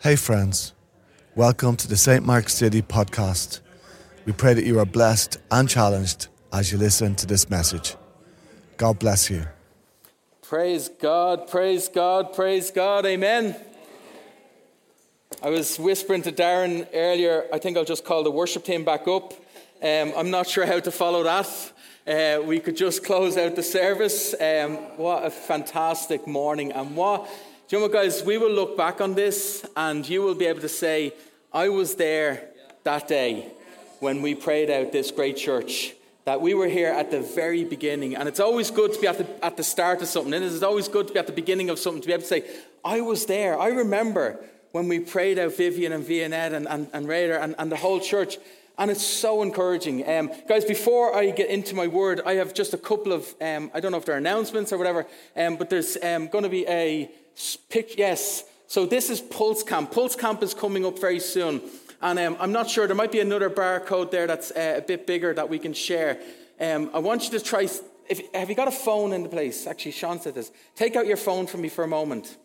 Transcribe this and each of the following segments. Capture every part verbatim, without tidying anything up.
Hey friends, welcome to the Saint Mark's City podcast. We pray that you are blessed and challenged as you listen to this message. God bless you. Praise God, praise God, praise God, amen. I was whispering to Darren earlier, I think I'll just call the worship team back up. Um, I'm not sure how to follow that. Uh, we could just close out the service. Um, what a fantastic morning. And what, do you know what, guys, we will look back on this and you will be able to say, I was there that day when we prayed out this great church. That we were here at the very beginning. And it's always good to be at the, at the start of something. And it's always good to be at the beginning of something, to be able to say, I was there. I remember when we prayed out Vivian and Vianette and, and, and Raider and, and the whole church. And it's so encouraging. Um, guys, before I get into my word, I have just a couple of, um, I don't know if they're announcements or whatever, um, but there's um, going to be a picture. Yes. So this is Pulse Camp. Pulse Camp is coming up very soon. And um, I'm not sure, there might be another barcode there that's uh, a bit bigger that we can share. Um, I want you to try, if, have you got a phone in the place? Actually, Sean said this. Take out your phone from me for a moment.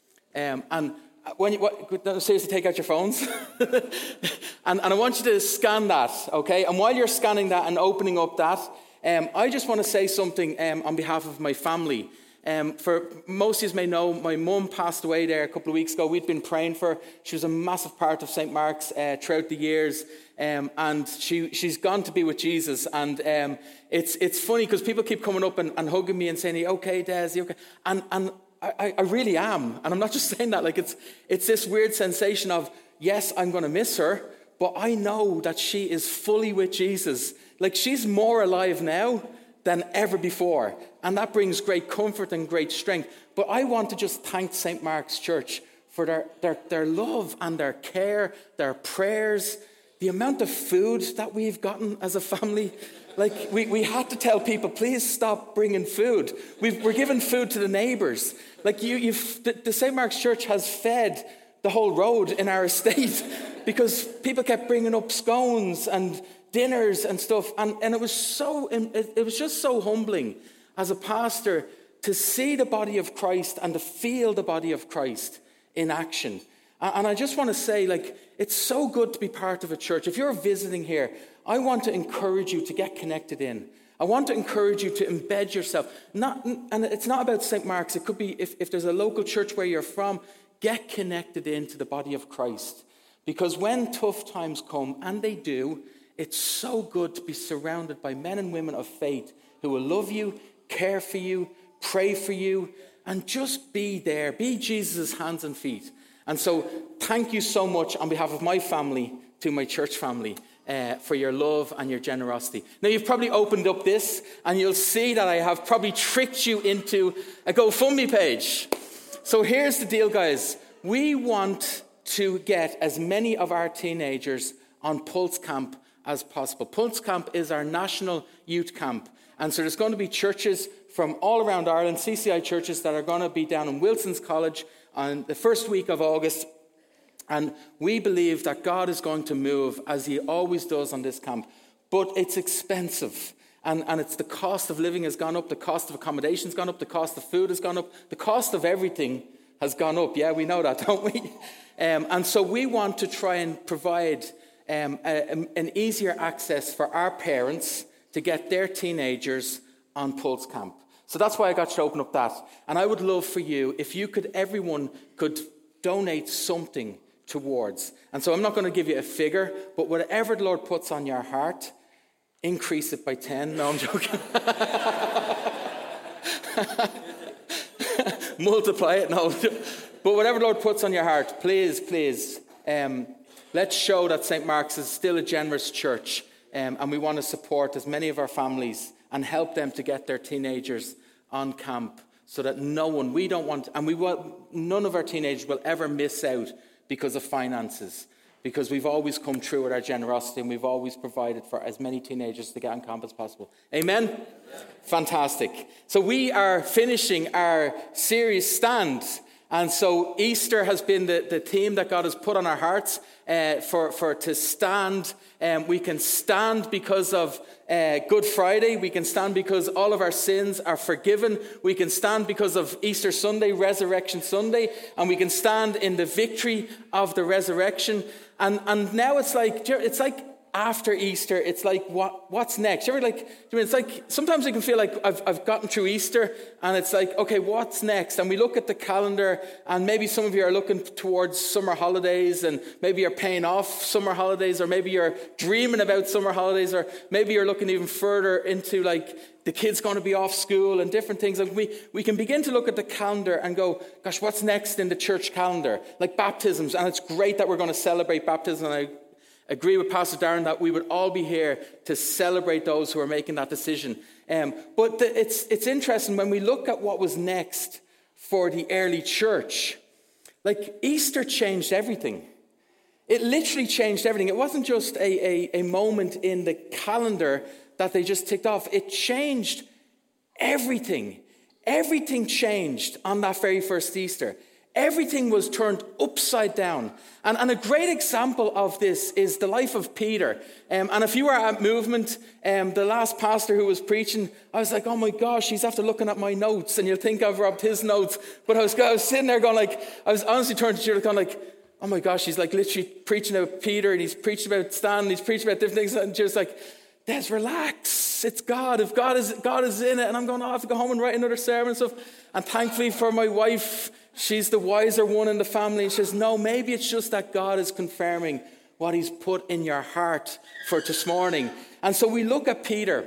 Um, and when you, what, no, seriously, take out your phones. and, and I want you to scan that, okay? And while you're scanning that and opening up that, um, I just want to say something um, on behalf of my family. Um, for most of you may know, my mum passed away there a couple of weeks ago. We'd been praying for her. She was a massive part of Saint Mark's uh, throughout the years, um, and she she's gone to be with Jesus. And um, it's it's funny because people keep coming up and, and hugging me and saying, "Okay, Des, you okay?" And and I, I really am, and I'm not just saying that. Like it's it's this weird sensation of, yes, I'm going to miss her, but I know that she is fully with Jesus. Like she's more alive now than ever before. And that brings great comfort and great strength. But I want to just thank Saint Mark's Church for their, their, their love and their care, their prayers, the amount of food that we've gotten as a family. Like, we, we had to tell people, please stop bringing food. We've, we're giving food to the neighbours. Like, you, you've, the, the Saint Mark's Church has fed the whole road in our estate because people kept bringing up scones and dinners and stuff, and, and it was so it, it was just so humbling as a pastor to see the body of Christ and to feel the body of Christ in action. And, and I just want to say, like, it's so good to be part of a church. If you're visiting here, I want to encourage you to get connected in. I want to encourage you to embed yourself. Not, and it's not about Saint Mark's. It could be if, if there's a local church where you're from, get connected into the body of Christ. Because when tough times come, and they do, it's so good to be surrounded by men and women of faith who will love you, care for you, pray for you, and just be there. Be Jesus' hands and feet. And so thank you so much on behalf of my family to my church family uh, for your love and your generosity. Now, you've probably opened up this and you'll see that I have probably tricked you into a GoFundMe page. So here's the deal, guys. We want to get as many of our teenagers on Pulse Camp as possible. Pulse Camp is our national youth camp. And so there's going to be churches from all around Ireland, C C I churches that are going to be down in Wilson's College on the first week of August. And we believe that God is going to move as he always does on this camp. But it's expensive. And, and it's the cost of living has gone up. The cost of accommodation has gone up. The cost of food has gone up. The cost of everything has gone up. Yeah, we know that, don't we? Um, and so we want to try and provide Um, a, an easier access for our parents to get their teenagers on Pulse Camp. So that's why I got you to open up that. And I would love for you, if you could, everyone could donate something towards. And so I'm not going to give you a figure, but whatever the Lord puts on your heart, increase it by ten. No, I'm joking. Multiply it. No. But whatever the Lord puts on your heart, please, please, um, let's show that Saint Mark's is still a generous church, um, and we want to support as many of our families and help them to get their teenagers on camp so that no one, we don't want, and we will, none of our teenagers will ever miss out because of finances, because we've always come true with our generosity and we've always provided for as many teenagers to get on camp as possible. Amen? Yeah. Fantastic. So we are finishing our series Stand. And so Easter has been the, the theme that God has put on our hearts uh, for, for to stand. Um, we can stand because of uh, Good Friday. We can stand because all of our sins are forgiven. We can stand because of Easter Sunday, Resurrection Sunday. And we can stand in the victory of the resurrection. And, and now it's like, it's like, after Easter, it's like, what what's next? You ever like, I mean, it's like, sometimes I can feel like I've I've gotten through Easter, and it's like, okay, what's next? And we look at the calendar, and maybe some of you are looking towards summer holidays, and maybe you're paying off summer holidays, or maybe you're dreaming about summer holidays, or maybe you're looking even further into like the kids going to be off school and different things. Like we, we can begin to look at the calendar and go, gosh, what's next in the church calendar? Like baptisms, and it's great that we're going to celebrate baptism, and I agree with Pastor Darren that we would all be here to celebrate those who are making that decision. Um, but the, it's it's interesting when we look at what was next for the early church. Like Easter changed everything. It literally changed everything. It wasn't just a, a, a moment in the calendar that they just ticked off. It changed everything. Everything changed on that very first Easter. Everything was turned upside down. And, and a great example of this is the life of Peter. Um, and if you were at Movement, um, the last pastor who was preaching, I was like, oh my gosh, he's after looking at my notes. And you'll think I've robbed his notes. But I was, I was sitting there going like, I was honestly turning to Judah going like, oh my gosh, he's like literally preaching about Peter, and he's preaching about Stan, and he's preaching about different things. And Judah's like, Des, relax. It's God. If God is God is in it. And I'm going, oh, I have to go home and write another sermon and stuff. And thankfully for my wife, she's the wiser one in the family. And she says, no, maybe it's just that God is confirming what he's put in your heart for this morning. And so we look at Peter.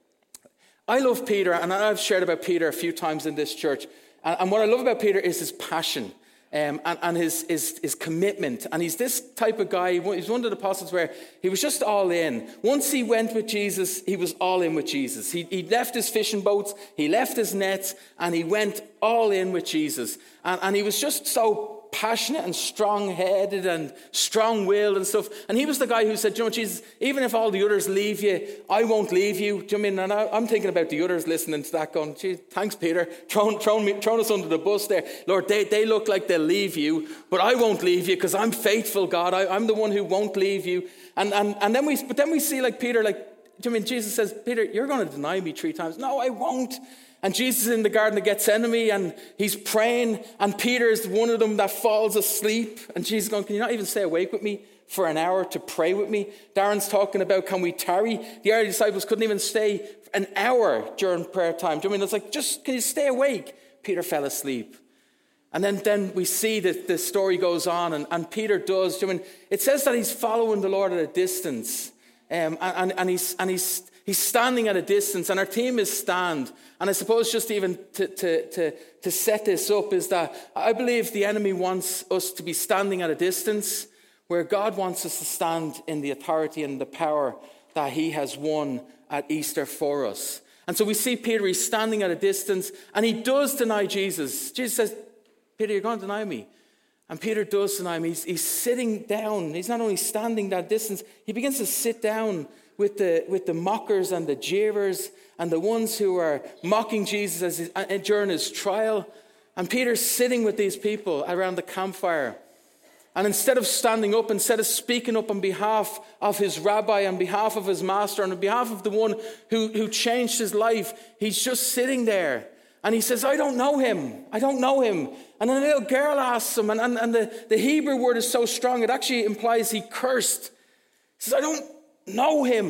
I love Peter, and I've shared about Peter a few times in this church. And, and what I love about Peter is his passion. Um, and, and his, his, his commitment. And he's this type of guy. He's one of the apostles where he was just all in. Once he went with Jesus, he was all in with Jesus. He, he left his fishing boats, he left his nets, and he went all in with Jesus. And, and he was just so passionate and strong-headed and strong-willed and stuff. And he was the guy who said, you know, Jesus, even if all the others leave you, I won't leave you. Do you know what I mean? And I, I'm thinking about the others listening to that going, gee, thanks, Peter, throwing, throwing, me, throwing us under the bus there. Lord, they, they look like they'll leave you, but I won't leave you because I'm faithful, God. I, I'm the one who won't leave you. And, and, and then we, but then we see like Peter, like, do you know what I mean? Jesus says, Peter, you're going to deny me three times. No, I won't. And Jesus is in the Garden of Gethsemane, and he's praying, and Peter is one of them that falls asleep. And Jesus is going, can you not even stay awake with me for an hour to pray with me? Darren's talking about, can we tarry? The early disciples couldn't even stay an hour during prayer time. Do you know what I mean? It's like, just, can you stay awake? Peter fell asleep. And then, then we see that the story goes on, and, and Peter does. Do you know what I mean? It says that he's following the Lord at a distance, um, and, and, and he's... And he's He's standing at a distance, and our theme is stand. And I suppose just even to, to, to, to set this up is that I believe the enemy wants us to be standing at a distance, where God wants us to stand in the authority and the power that he has won at Easter for us. And so we see Peter, he's standing at a distance, and he does deny Jesus. Jesus says, Peter, you're going to deny me. And Peter does deny him. He's, he's sitting down. He's not only standing that distance, he begins to sit down with the with the mockers and the jeerers and the ones who are mocking Jesus as his, uh, during his trial. And Peter's sitting with these people around the campfire. And instead of standing up, instead of speaking up on behalf of his rabbi, on behalf of his master, and on behalf of the one who, who changed his life, he's just sitting there. And he says, I don't know him. I don't know him. And then a little girl asks him, and, and, and the, the Hebrew word is so strong, it actually implies he cursed. He says, I don't know him.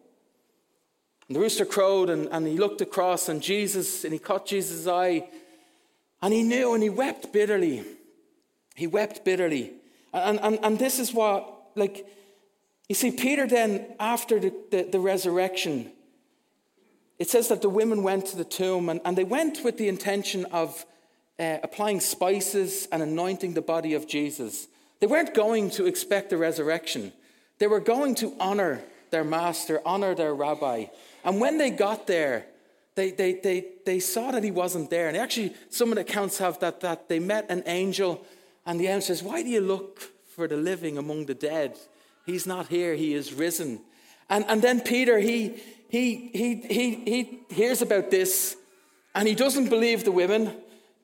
And the rooster crowed, and, and he looked across, and Jesus, and he caught Jesus' eye, and he knew, and he wept bitterly. He wept bitterly. And, and, and this is what, like, you see, Peter then, after the, the, the resurrection, it says that the women went to the tomb, and, and they went with the intention of uh, applying spices and anointing the body of Jesus. They weren't going to expect the resurrection. They were going to honor their master, honor their rabbi. And when they got there, they, they, they, they saw that he wasn't there. And actually, some of the accounts have that, that they met an angel, and the angel says, why do you look for the living among the dead? He's not here, he is risen. And, and then Peter, he, he, he, he, he hears about this, and he doesn't believe the women,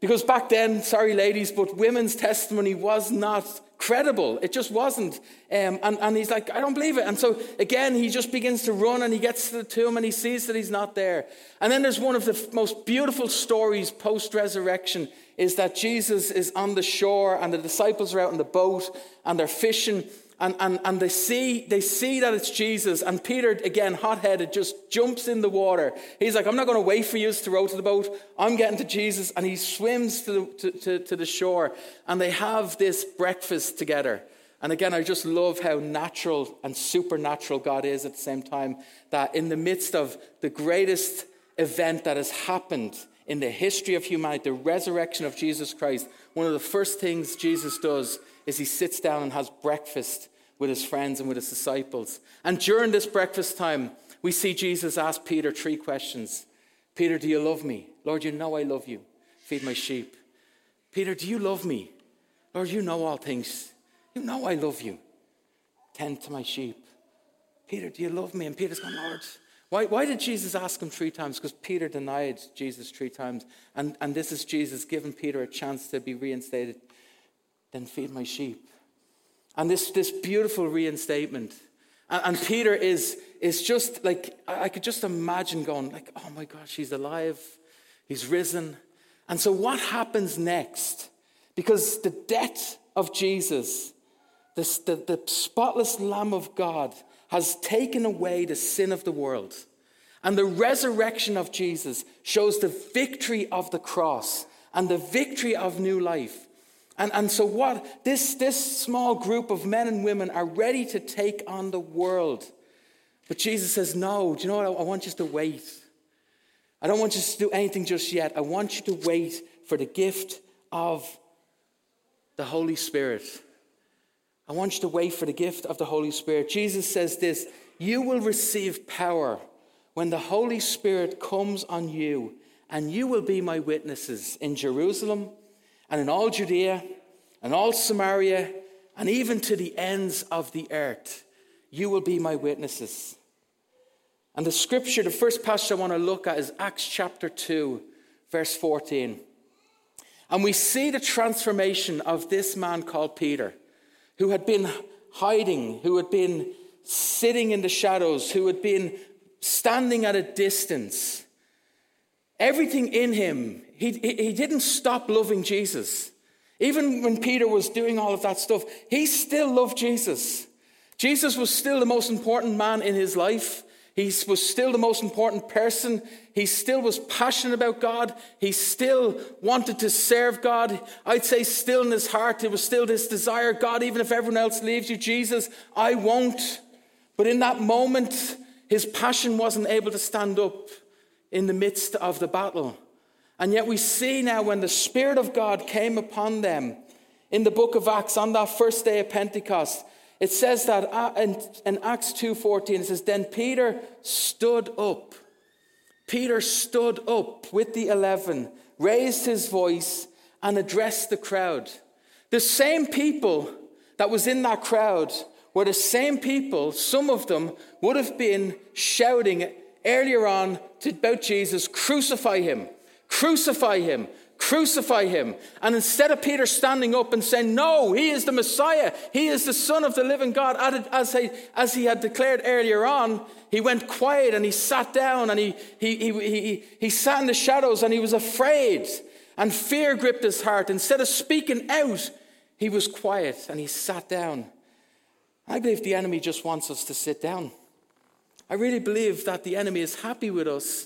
Because back then, sorry ladies, but women's testimony was not credible. It just wasn't. Um, and, and he's like, I don't believe it. And so again, he just begins to run and he gets to the tomb and he sees that he's not there. And then there's one of the f- most beautiful stories post-resurrection is that Jesus is on the shore and the disciples are out in the boat and they're fishing. And, and, and they see they see that it's Jesus. And Peter, again, hot-headed, just jumps in the water. He's like, I'm not going to wait for you to row to the boat. I'm getting to Jesus. And he swims to the, to, to, to the shore. And they have this breakfast together. And again, I just love how natural and supernatural God is at the same time. That in the midst of the greatest event that has happened in the history of humanity, the resurrection of Jesus Christ, one of the first things Jesus does is he sits down and has breakfast with his friends and with his disciples. And during this breakfast time, we see Jesus ask Peter three questions. Peter, do you love me? Lord, you know I love you. Feed my sheep. Peter, do you love me? Lord, you know all things. You know I love you. Tend to my sheep. Peter, do you love me? And Peter's going, Lord, why, why did Jesus ask him three times? Because Peter denied Jesus three times. And, and this is Jesus giving Peter a chance to be reinstated. Then feed my sheep. And this, this beautiful reinstatement. And, and Peter is, is just like, I could just imagine going like, oh my gosh, he's alive. He's risen. And so what happens next? Because the death of Jesus, this, the, the spotless Lamb of God, has taken away the sin of the world. And the resurrection of Jesus shows the victory of the cross and the victory of new life. And, and so what this, this small group of men and women are ready to take on the world. But Jesus says, no, do you know what? I, I want you to wait. I don't want you to do anything just yet. I want you to wait for the gift of the Holy Spirit. I want you to wait for the gift of the Holy Spirit. Jesus says this, you will receive power when the Holy Spirit comes on you, and you will be my witnesses in Jerusalem, and in all Judea, and all Samaria, and even to the ends of the earth, you will be my witnesses. And the scripture, the first passage I want to look at is Acts chapter two, verse fourteen. And we see the transformation of this man called Peter, who had been hiding, who had been sitting in the shadows, who had been standing at a distance. Everything in him, he, he didn't stop loving Jesus. Even when Peter was doing all of that stuff, he still loved Jesus. Jesus was still the most important man in his life. He was still the most important person. He still was passionate about God. He still wanted to serve God. I'd say still in his heart, there was still this desire, God, even if everyone else leaves you, Jesus, I won't. But in that moment, his passion wasn't able to stand up in the midst of the battle. And yet we see now when the Spirit of God came upon them in the book of Acts on that first day of Pentecost, it says that in Acts two fourteen, it says, then Peter stood up. Peter stood up with the eleven, raised his voice, and addressed the crowd. The same people that was in that crowd were the same people, some of them would have been shouting earlier on to, about Jesus, crucify him, crucify him, crucify him. And instead of Peter standing up and saying, no, he is the Messiah, he is the Son of the living God, as he, as he had declared earlier on, he went quiet and he sat down and he, he, he, he, he sat in the shadows and he was afraid and fear gripped his heart. Instead of speaking out, he was quiet and he sat down. I believe the enemy just wants us to sit down. I really believe that the enemy is happy with us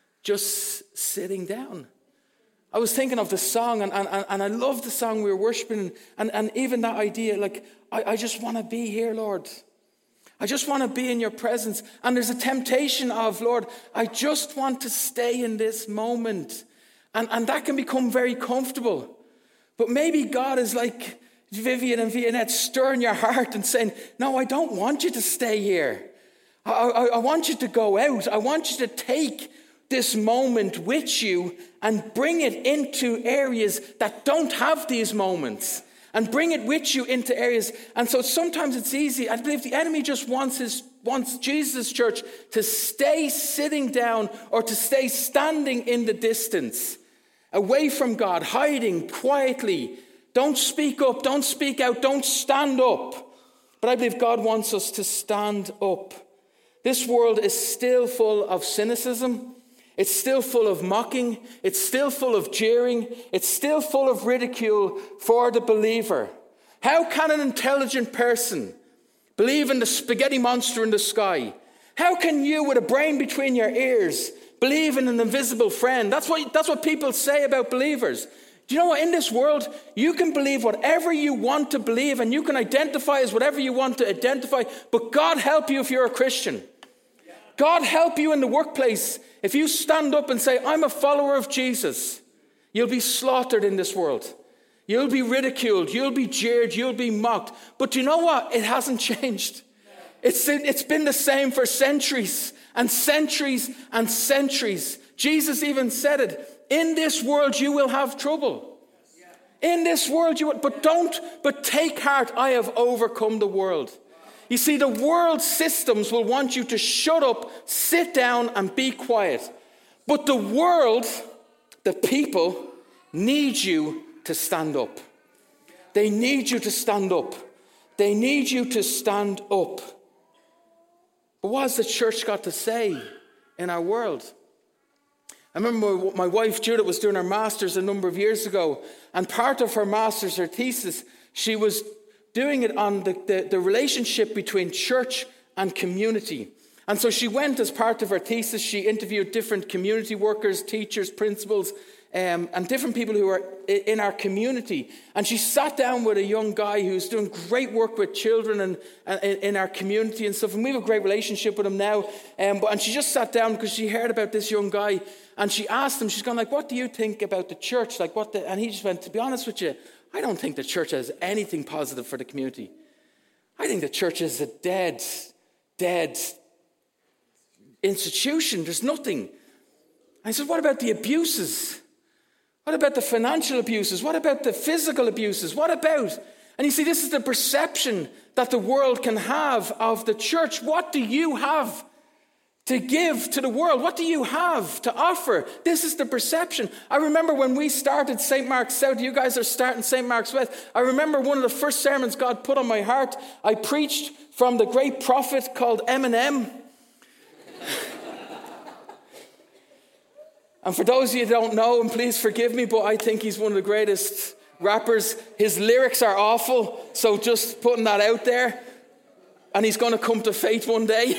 just sitting down. I was thinking of the song, and, and, and I love the song we were worshiping, and, and even that idea, like, I, I just want to be here, Lord. I just want to be in your presence. And there's a temptation of, Lord, I just want to stay in this moment. And, and that can become very comfortable. But maybe God is like Vivian and Vianette stirring your heart and saying, no, I don't want you to stay here. I, I, I want you to go out. I want you to take this moment with you and bring it into areas that don't have these moments. And bring it with you into areas. And so sometimes it's easy. I believe the enemy just wants his wants Jesus' church to stay sitting down or to stay standing in the distance. away from God, hiding quietly. Don't speak up, don't speak out, don't stand up. But I believe God wants us to stand up. This world is still full of cynicism. It's still full of mocking. It's still full of jeering. It's still full of ridicule for the believer. How can an intelligent person believe in the spaghetti monster in the sky? How can you, with a brain between your ears, believe in an invisible friend? That's what, that's what people say about believers. Do you know what? In this world, you can believe whatever you want to believe, and you can identify as whatever you want to identify, but God help you if you're a Christian. God help you in the workplace. If you stand up and say, I'm a follower of Jesus, you'll be slaughtered in this world. You'll be ridiculed. You'll be jeered. You'll be mocked. But you know what? It hasn't changed. It's, it's been the same for centuries and centuries and centuries. Jesus even said it. In this world you will have trouble. In this world you will, but don't, but take heart, I have overcome the world. You see, the world systems will want you to shut up, sit down, and be quiet. But the world, the people, need you to stand up. They need you to stand up. They need you to stand up. But what has the church got to say in our world? I remember my wife Judith was doing her master's a number of years ago, and part of her master's, her thesis, she was doing it on the, the, the relationship between church and community. And so she went, as part of her thesis, she interviewed different community workers, teachers, principals, um, and different people who are in our community. And she sat down with a young guy who's doing great work with children and, and in our community and stuff. And we have a great relationship with him now. Um, but, and she just sat down because she heard about this young guy. And she asked him, she's gone like, what do you think about the church? Like what? The, and he just went, to be honest with you, I don't think the church has anything positive for the community. I think the church is a dead, dead institution. There's nothing. And I said, what about the abuses? What about the financial abuses? What about the physical abuses? What about? And you see, this is the perception that the world can have of the church. What do you have to give to the world? What do you have to offer? This is the perception. I remember when we started Saint Mark's South, you guys are starting Saint Mark's West. I remember one of the first sermons God put on my heart. I preached from the great prophet called Eminem. And for those of you who don't know, and please forgive me, but I think he's one of the greatest rappers. His lyrics are awful, so just putting that out there. And he's going to come to faith one day.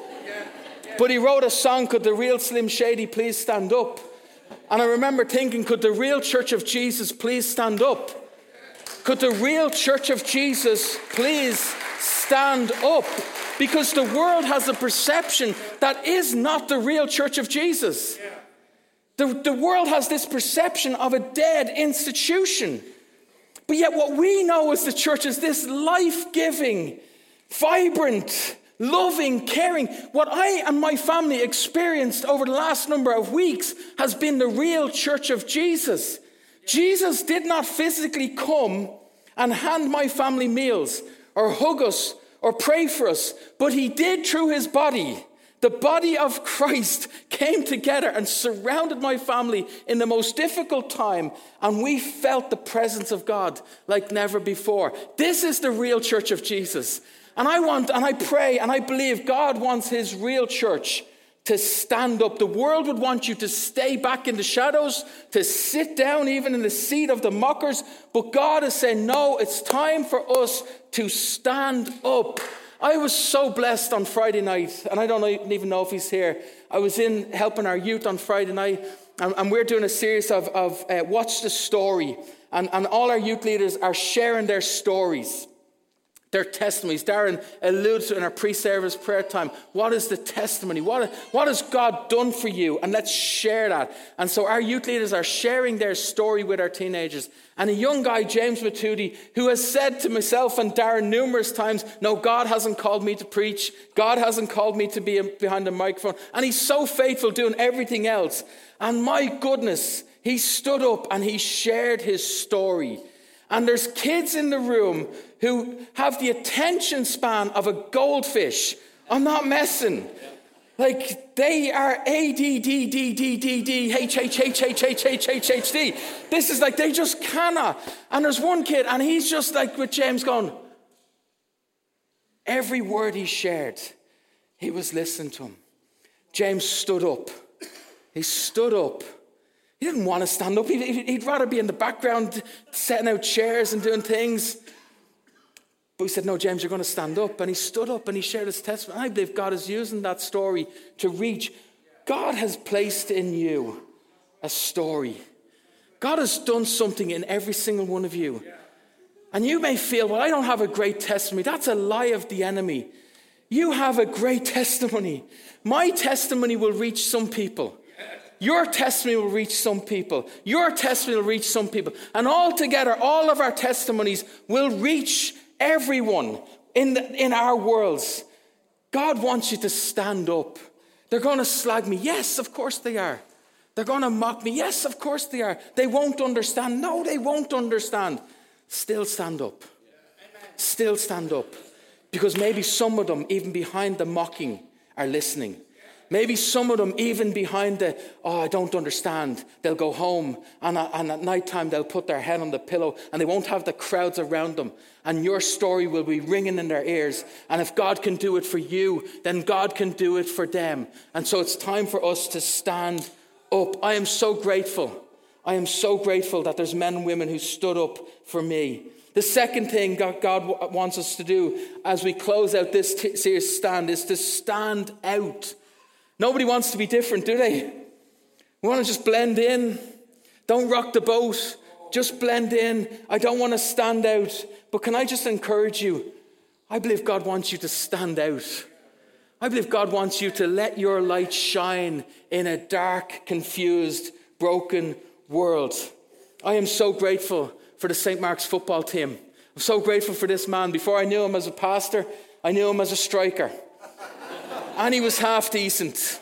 But he wrote a song, Could the Real Slim Shady Please Stand Up? And I remember thinking, could the real Church of Jesus please stand up? Could the real Church of Jesus please stand up? Because the world has a perception that is not the real Church of Jesus. The, the world has this perception of a dead institution. But yet what we know as the church is this life-giving, vibrant, loving, caring. What I and my family experienced over the last number of weeks has been the real Church of Jesus. Jesus did not physically come and hand my family meals or hug us or pray for us, but he did through his body. The body of Christ came together and surrounded my family in the most difficult time, and we felt the presence of God like never before. This is the real Church of Jesus. And I want, and I pray, and I believe God wants his real church to stand up. The world would want you to stay back in the shadows, to sit down even in the seat of the mockers. But God is saying, no, it's time for us to stand up. I was so blessed on Friday night, and I don't even know if he's here. I was in helping our youth on Friday night, and, and we're doing a series of, of uh, Watch the Story. And, and all our youth leaders are sharing their stories, their testimonies. Darren alluded to in our pre-service prayer time, what is the testimony? What, what has God done for you? And let's share that. And so our youth leaders are sharing their story with our teenagers. And a young guy, James Matudi, who has said to myself and Darren numerous times, no, God hasn't called me to preach. God hasn't called me to be behind a microphone. And he's so faithful doing everything else. And my goodness, he stood up and he shared his story. And there's kids in the room who have the attention span of a goldfish. I'm not messing. Like, they are A D D D D D D H H H H H H H H D. This is like, they just cannot. And there's one kid, and he's just like with James going, every word he shared, he was listening to him. James stood up. He stood up. He didn't want to stand up. He'd, he'd rather be in the background setting out chairs and doing things. But we said, no, James, you're going to stand up. And he stood up and he shared his testimony. I believe God is using that story to reach. God has placed in you a story. God has done something in every single one of you. And you may feel, well, I don't have a great testimony. That's a lie of the enemy. You have a great testimony. My testimony will reach some people. Your testimony will reach some people. Your testimony will reach some people. And all together, all of our testimonies will reach everyone in, the, in our worlds. God wants you to stand up. They're going to slag me. Yes, of course they are. They're going to mock me. Yes, of course they are. They won't understand. No, they won't understand. Still stand up. Still stand up. Because maybe some of them, even behind the mocking, are listening. Maybe some of them, even behind the, oh, I don't understand, they'll go home and, and at night time they'll put their head on the pillow and they won't have the crowds around them. And your story will be ringing in their ears. And if God can do it for you, then God can do it for them. And so it's time for us to stand up. I am so grateful. I am so grateful that there's men and women who stood up for me. The second thing God, God wants us to do as we close out this t- series stand is to stand out. Nobody wants to be different, do they? We want to just blend in. Don't rock the boat. Just blend in. I don't want to stand out. But can I just encourage you? I believe God wants you to stand out. I believe God wants you to let your light shine in a dark, confused, broken world. I am so grateful for the Saint Mark's football team. I'm so grateful for this man. Before I knew him as a pastor, I knew him as a striker. And he was half decent.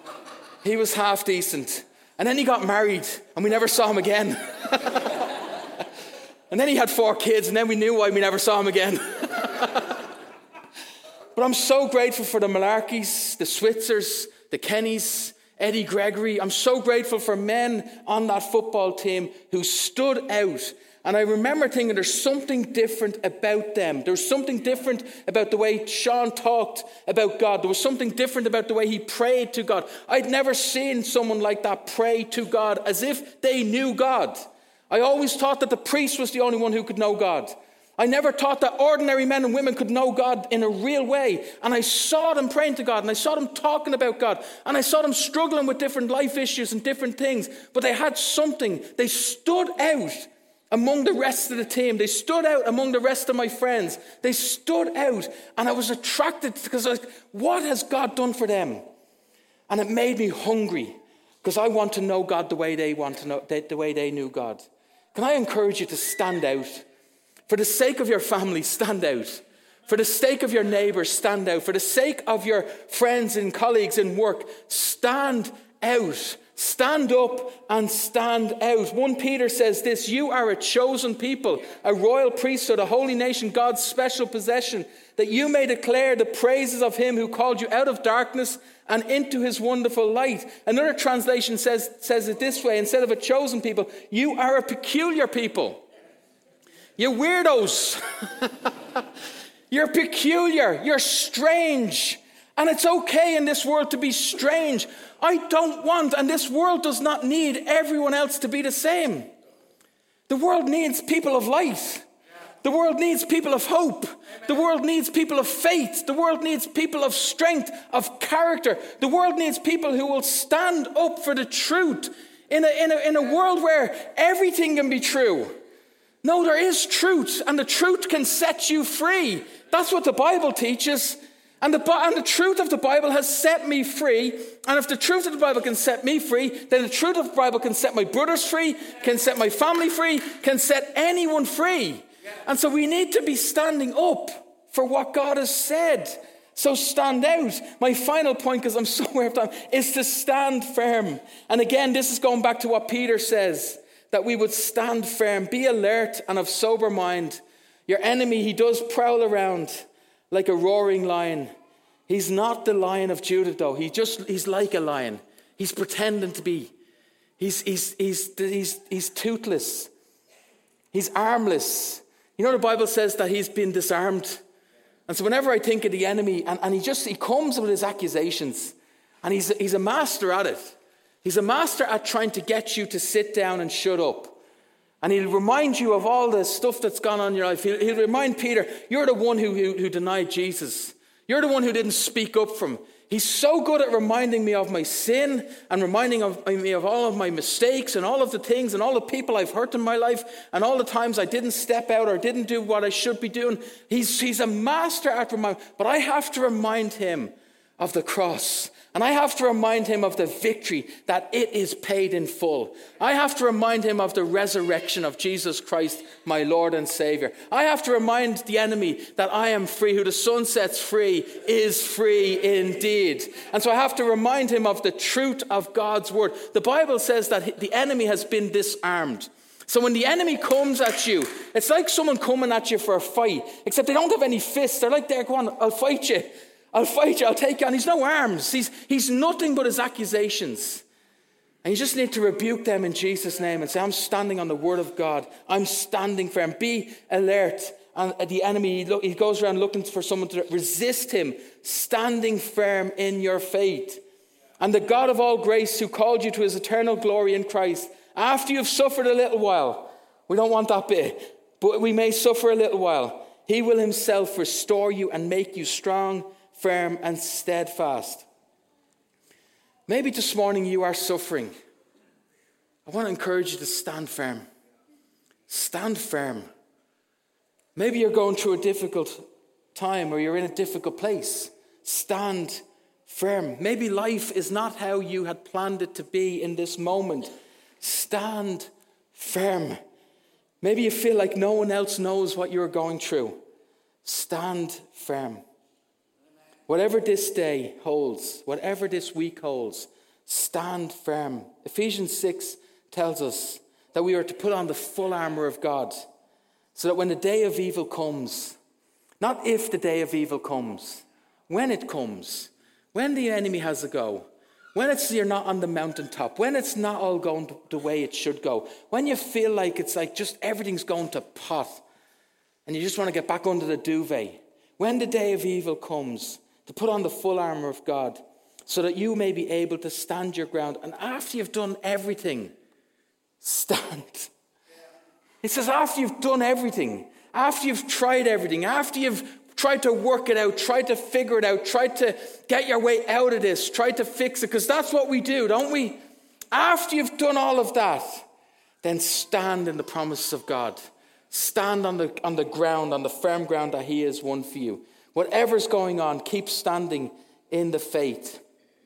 He was half decent. And then he got married, and we never saw him again. And then he had four kids, and then we knew why we never saw him again. But I'm so grateful for the Malarkeys, the Switzers, the Kennys, Eddie Gregory. I'm so grateful for men on that football team who stood out. And I remember thinking there's something different about them. There's something different about the way Sean talked about God. There was something different about the way he prayed to God. I'd never seen someone like that pray to God as if they knew God. I always thought that the priest was the only one who could know God. I never thought that ordinary men and women could know God in a real way. And I saw them praying to God, and I saw them talking about God, and I saw them struggling with different life issues and different things. But they had something. They stood out among the rest of the team. They stood out among the rest of my friends. They stood out, and I was attracted because I was like, what has God done for them? And it made me hungry because I want to know God the way they want to know, the way they knew God. Can I encourage you to stand out? For the sake of your family, stand out. For the sake of your neighbors, stand out. For the sake of your friends and colleagues in work, stand out. Stand up and stand out. First Peter says this, you are a chosen people, a royal priesthood, a holy nation, God's special possession, that you may declare the praises of him who called you out of darkness and into his wonderful light. Another translation says, says it this way, instead of a chosen people, you are a peculiar people. You weirdos. You're peculiar. You're strange. And it's okay in this world to be strange. I don't want, and this world does not need everyone else to be the same. The world needs people of light. The world needs people of hope. The world needs people of faith. The world needs people of strength, of character. The world needs people who will stand up for the truth in a, in a, in a world where everything can be true. No, there is truth, and the truth can set you free. That's what the Bible teaches. And the, and the truth of the Bible has set me free. And if the truth of the Bible can set me free, then the truth of the Bible can set my brothers free, can set my family free, can set anyone free. And so we need to be standing up for what God has said. So stand out. My final point, because I'm so aware of time, is to stand firm. And again, this is going back to what Peter says, that we would stand firm, be alert and of sober mind. Your enemy, he does prowl around like a roaring lion. He's not the Lion of Judah, though. He just, he's like a lion. He's pretending to be. He's, he's, he's, he's, he's toothless. He's armless. You know, the Bible says that he's been disarmed. And so whenever I think of the enemy, and, and he just, he comes with his accusations, and he's, he's a master at it. He's a master at trying to get you to sit down and shut up. And he'll remind you of all the stuff that's gone on in your life. He'll, he'll remind Peter, you're the one who, who, who denied Jesus. You're the one who didn't speak up for him. He's so good at reminding me of my sin and reminding of, me of all of my mistakes and all of the things and all the people I've hurt in my life and all the times I didn't step out or didn't do what I should be doing. He's, he's a master at reminding. But I have to remind him of the cross. And I have to remind him of the victory, that it is paid in full. I have to remind him of the resurrection of Jesus Christ, my Lord and Savior. I have to remind the enemy that I am free. Who the Son sets free is free indeed. And so I have to remind him of the truth of God's word. The Bible says that the enemy has been disarmed. So when the enemy comes at you, it's like someone coming at you for a fight, except they don't have any fists. They're like, there, go on, I'll fight you. I'll fight you, I'll take you on. He's no arms. He's, he's nothing but his accusations. And you just need to rebuke them in Jesus' name and say, I'm standing on the word of God. I'm standing firm. Be alert. And the enemy, he, look, he goes around looking for someone to resist him, standing firm in your faith. And the God of all grace, who called you to his eternal glory in Christ, after you've suffered a little while, we don't want that bit, but we may suffer a little while, he will himself restore you and make you strong, firm and steadfast. Maybe this morning you are suffering. I want to encourage you to stand firm. Stand firm. Maybe you're going through a difficult time or you're in a difficult place. Stand firm. Maybe life is not how you had planned it to be in this moment. Stand firm. Maybe you feel like no one else knows what you're going through. Stand firm. Whatever this day holds, whatever this week holds, stand firm. Ephesians six tells us that we are to put on the full armor of God so that when the day of evil comes, not if the day of evil comes, when it comes, when the enemy has a go, when it's you're not on the mountaintop, when it's not all going the way it should go, when you feel like it's like just everything's going to pot and you just want to get back under the duvet, when the day of evil comes, to put on the full armor of God so that you may be able to stand your ground. And after you've done everything, stand. It says after you've done everything, after you've tried everything, after you've tried to work it out, tried to figure it out, tried to get your way out of this, tried to fix it, because that's what we do, don't we? After you've done all of that, then stand in the promises of God. Stand on the, on the ground, on the firm ground that he has won for you. Whatever's going on, keep standing in the faith.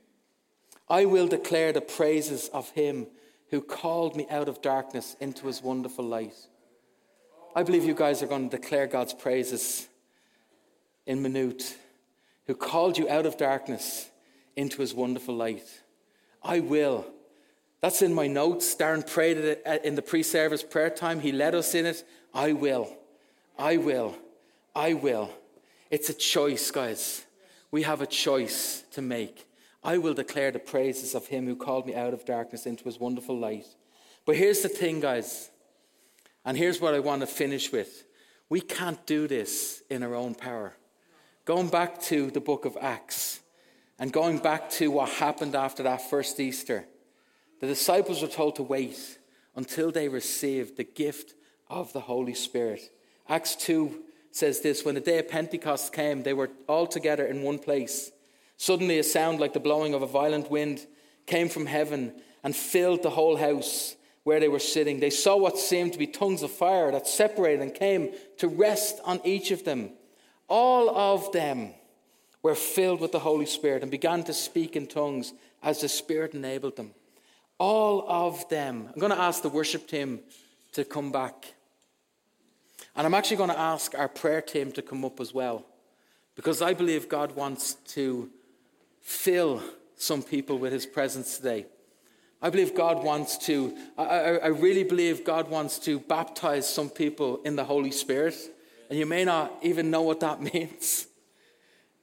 I will declare the praises of him who called me out of darkness into his wonderful light. I believe you guys are going to declare God's praises in minute, who called you out of darkness into his wonderful light. I will. That's in my notes. Darren prayed it in the pre-service prayer time. He led us in it. I will. I will. I will. It's a choice, guys. We have a choice to make. I will declare the praises of him who called me out of darkness into his wonderful light. But here's the thing, guys. And here's what I want to finish with. We can't do this in our own power. Going back to the book of Acts and going back to what happened after that first Easter, the disciples were told to wait until they received the gift of the Holy Spirit. Acts two says this: when the day of Pentecost came, they were all together in one place. Suddenly a sound like the blowing of a violent wind came from heaven and filled the whole house where they were sitting. They saw what seemed to be tongues of fire that separated and came to rest on each of them. All of them were filled with the Holy Spirit and began to speak in tongues as the Spirit enabled them. All of them. I'm going to ask the worship team to come back. And I'm actually going to ask our prayer team to come up as well, because I believe God wants to fill some people with his presence today. I believe God wants to, I, I, I really believe God wants to baptize some people in the Holy Spirit. And you may not even know what that means.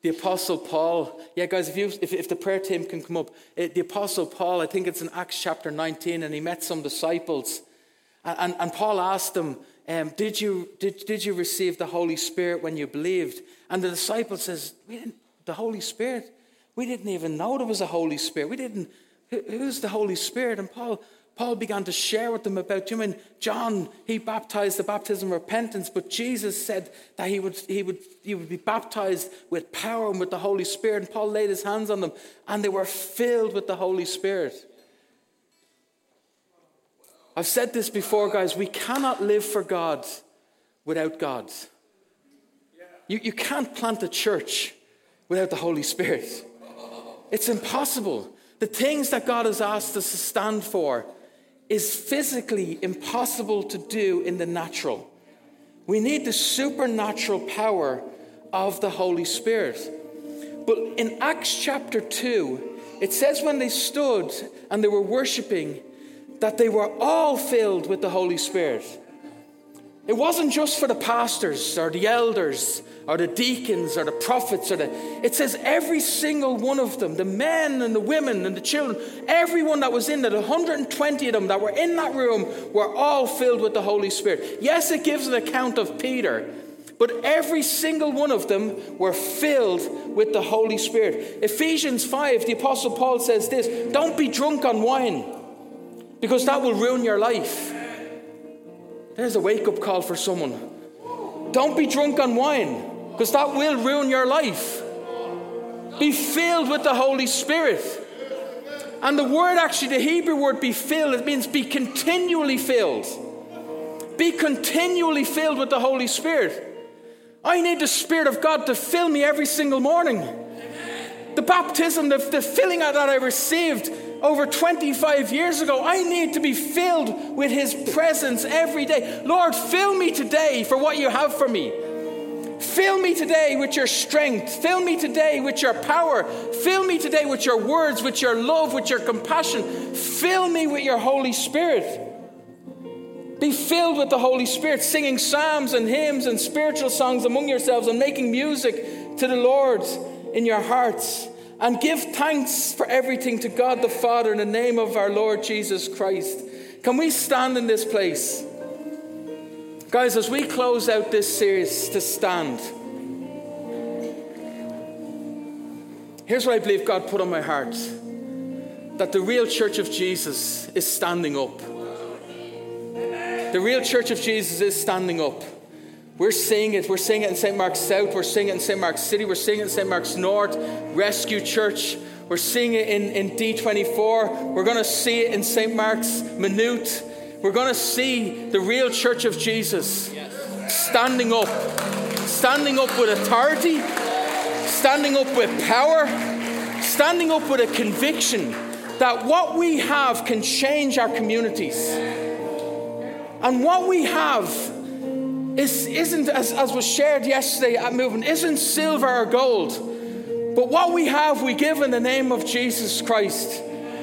the Apostle Paul, yeah, guys, if you if, if the prayer team can come up, it, the Apostle Paul, I think it's in Acts chapter nineteen, and he met some disciples, and, and, and Paul asked them, um, did you did, did you receive the Holy Spirit when you believed? And the disciple says, we didn't, the Holy Spirit? We didn't even know there was a Holy Spirit. We didn't, who, who's the Holy Spirit? And Paul Paul began to share with them about, you know, John, he baptized the baptism of repentance, but Jesus said that he would, he would, he would be baptized with power and with the Holy Spirit. And Paul laid his hands on them, and they were filled with the Holy Spirit. I've said this before, guys. We cannot live for God without God. You, you can't plant a church without the Holy Spirit. It's impossible. The things that God has asked us to stand for is physically impossible to do in the natural. We need the supernatural power of the Holy Spirit. But in Acts chapter two, it says when they stood and they were worshiping, that they were all filled with the Holy Spirit. It wasn't just for the pastors or the elders or the deacons or the prophets. Or the, it says every single one of them, the men and the women and the children, everyone that was in there, the one hundred twenty of them that were in that room were all filled with the Holy Spirit. Yes, it gives an account of Peter, but every single one of them were filled with the Holy Spirit. Ephesians five, the Apostle Paul says this, don't be drunk on wine, because that will ruin your life. There's a wake-up call for someone. Don't be drunk on wine, because that will ruin your life. Be filled with the Holy Spirit. And the word, actually, the Hebrew word be filled, it means be continually filled. Be continually filled with the Holy Spirit. I need the Spirit of God to fill me every single morning. The baptism, the, the filling that I received over twenty-five years ago, I need to be filled with His presence every day. Lord, fill me today for what you have for me. Fill me today with your strength. Fill me today with your power. Fill me today with your words, with your love, with your compassion. Fill me with your Holy Spirit. Be filled with the Holy Spirit, singing psalms and hymns and spiritual songs among yourselves and making music to the Lord in your hearts. And give thanks for everything to God the Father in the name of our Lord Jesus Christ. Can we stand in this place? Guys, as we close out this series, to stand. Here's what I believe God put on my heart. That the real church of Jesus is standing up. The real church of Jesus is standing up. We're seeing it. We're seeing it in Saint Mark's South. We're seeing it in Saint Mark's City. We're seeing it in Saint Mark's North, Rescue Church. We're seeing it in, in D twenty-four. We're going to see it in Saint Mark's Maynooth. We're going to see the real church of Jesus standing up. Standing up with authority. Standing up with power. Standing up with a conviction that what we have can change our communities. And what we have Is, isn't, as, as was shared yesterday at Movement, isn't silver or gold. But what we have, we give in the name of Jesus Christ.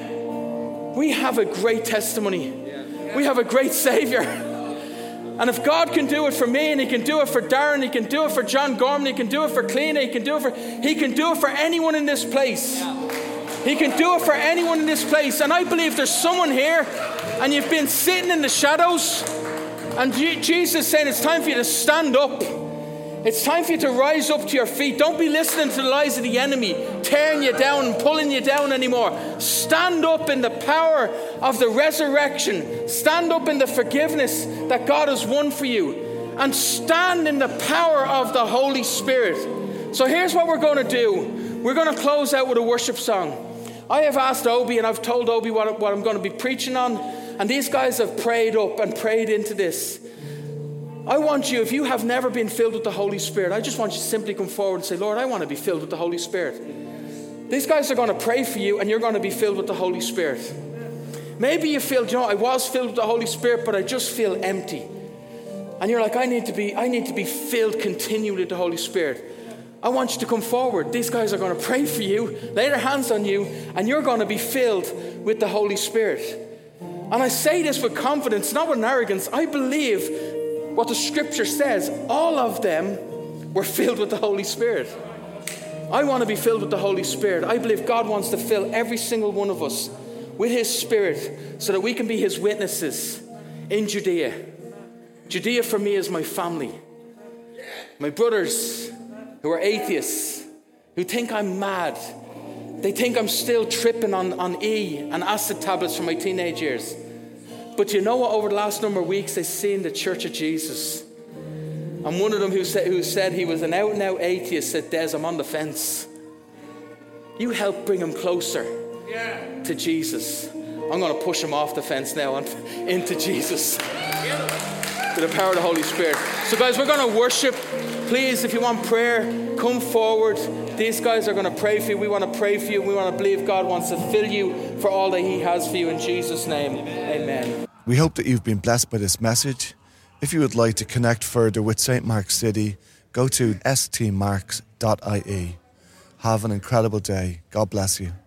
We have a great testimony. We have a great Savior. And if God can do it for me, and He can do it for Darren, He can do it for John Gorman, He can do it for Cleena, He can do it for, He can do it for anyone in this place. He can do it for anyone in this place. And I believe there's someone here, and you've been sitting in the shadows, and Jesus is saying it's time for you to stand up. It's time for you to rise up to your feet. Don't be listening to the lies of the enemy tearing you down and pulling you down anymore. Stand up in the power of the resurrection. Stand up in the forgiveness that God has won for you. And stand in the power of the Holy Spirit. So here's what we're going to do. We're going to close out with a worship song. I have asked Obi, and I've told Obi what, what I'm going to be preaching on. And these guys have prayed up and prayed into this. I want you, if you have never been filled with the Holy Spirit, I just want you to simply come forward and say, Lord, I want to be filled with the Holy Spirit. These guys are going to pray for you, and you're going to be filled with the Holy Spirit. Maybe you feel, you know, I was filled with the Holy Spirit, but I just feel empty. And you're like, I need to be, I need to be filled continually with the Holy Spirit. I want you to come forward. These guys are going to pray for you, lay their hands on you, and you're going to be filled with the Holy Spirit. And I say this with confidence, not with arrogance. I believe what the scripture says. All of them were filled with the Holy Spirit. I want to be filled with the Holy Spirit. I believe God wants to fill every single one of us with his Spirit so that we can be his witnesses in Judea. Judea for me is my family. My brothers who are atheists, who think I'm mad. They think I'm still tripping on, on E and acid tablets from my teenage years. But you know what? Over the last number of weeks, they've seen the Church of Jesus. And one of them who said, who said he was an out-and-out atheist said, Des, I'm on the fence. You help bring him closer yeah. to Jesus. I'm going to push him off the fence now and into Jesus. With the power of the Holy Spirit. So guys, we're going to worship. Please, if you want prayer, come forward. These guys are going to pray for you. We want to pray for you. We want to believe God wants to fill you for all that he has for you in Jesus' name. Amen. We hope that you've been blessed by this message. If you would like to connect further with Saint Mark's City, go to s t marks dot i e. Have an incredible day. God bless you.